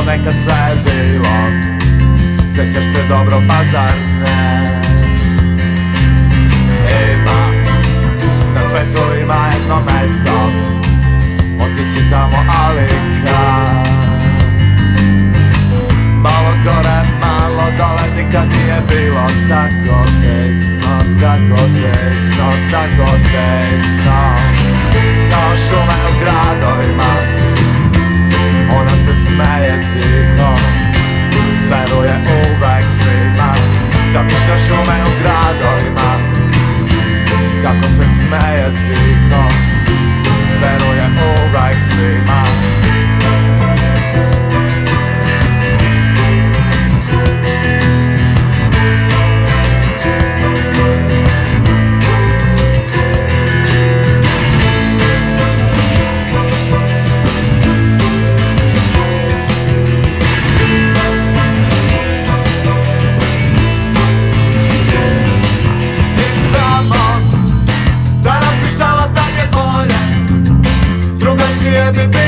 nekad sve je bilo. Sjećaš se dobro, pa zar ne? Ima, na svetu ima jedno mesto, otići tamo, ali kad? Malo gore, malo dole, nikad nije bilo tako tesno, tako tesno, tako tesno. Kao šume u gradovima, ona se smeje tiho, veruje uvek svima. Zamišlja šume u gradovima, kako se smeje tiho, veruje uvek svima. Drugačije bi